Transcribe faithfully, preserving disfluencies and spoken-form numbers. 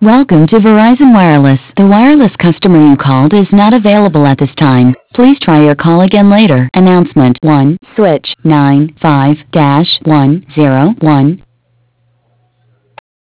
Welcome to Verizon Wireless. The wireless customer you called is not available at this time. Please try your call again later. Announcement one. Switch nine five dash one zero one